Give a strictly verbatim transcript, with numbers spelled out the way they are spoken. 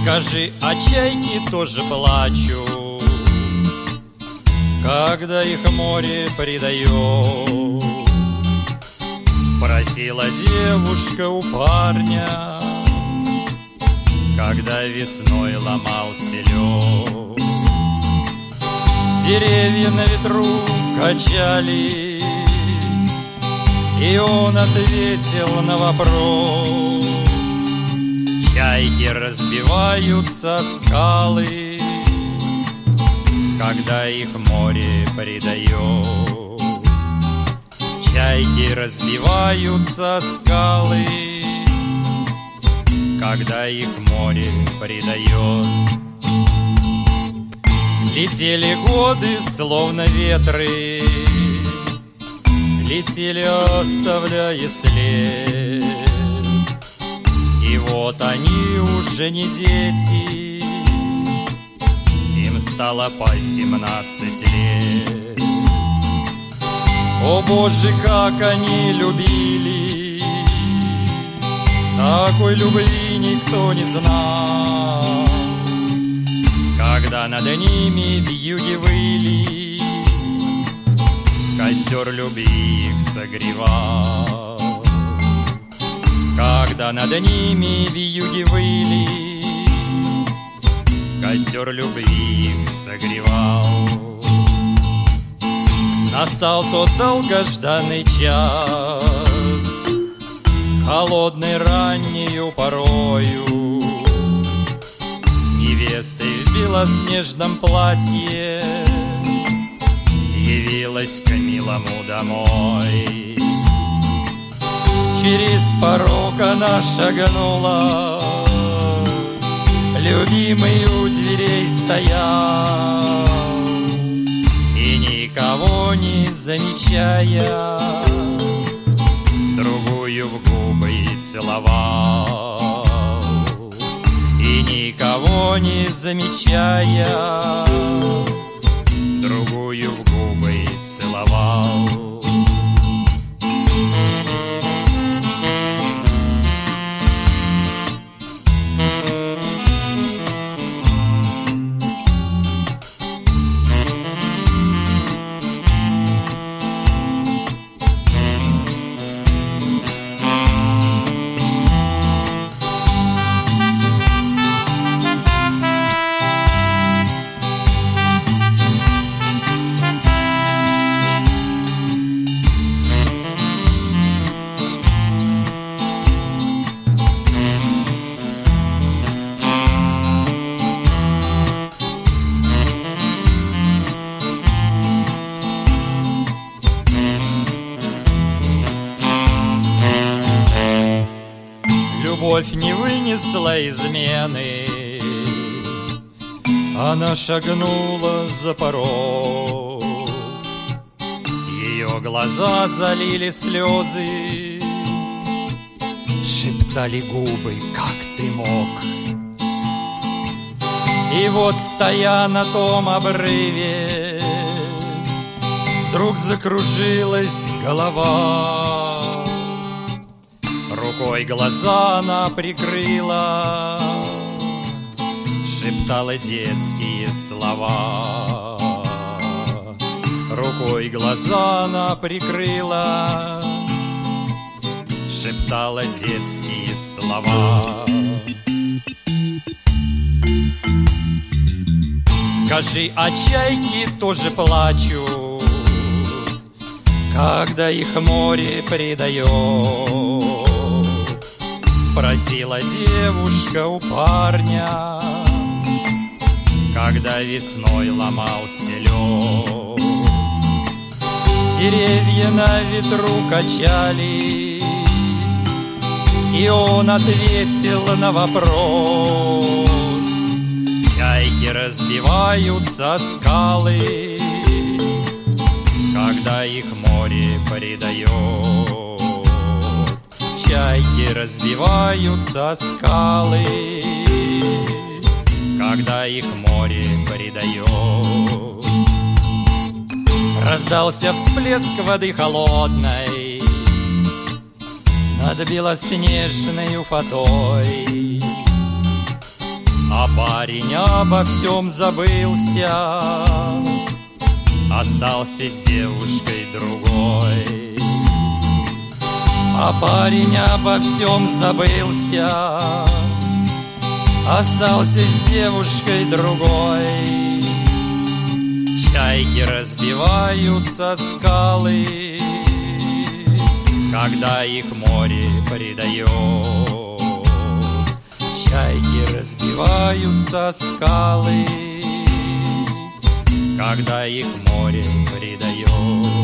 Скажи, а чайки тоже плачут, когда их море предает? Спросила девушка у парня, когда весной ломался лед. Деревья на ветру качались, и он ответил на вопрос: чайки разбиваются скалы, когда их море предает. Чайки разбиваются скалы, когда их море предает. Летели годы, словно ветры, летели, оставляя след. И вот они уже не дети, им стало по семнадцать лет. О Боже, как они любили, такой любви никто не знал. Когда над ними вьюги выли, костер любви их согревал. Когда над ними вьюги выли, костер любви их согревал. Настал тот долгожданный час, холодной раннею порою. Невестой в белоснежном платье явилась к милому домой. Через порог она шагнула, любимый у дверей стоял, и никого не замечая, другую в губы целовал. И никого не замечая, другую в губы целовал. Любовь не вынесла измены, она шагнула за порог. Ее глаза залили слезы, шептали губы: как ты мог? И вот, стоя на том обрыве, вдруг закружилась голова. Рукой глаза она прикрыла, шептала детские слова. Рукой глаза она прикрыла, шептала детские слова. Скажи, а чайки тоже плачут, когда их море предает? Спросила девушка у парня, когда весной ломался лед. Деревья на ветру качались, и он ответил на вопрос: чайки разбиваются скалы, когда их море предает. Чайки разбиваются скалы, когда их море предает. Раздался всплеск воды холодной над белоснежной фатой. А парень обо всем забылся, остался с девушкой другой. А парень обо всем забылся, остался с девушкой другой. Чайки разбиваются скалы, когда их море предает. Чайки разбиваются скалы, когда их море предает.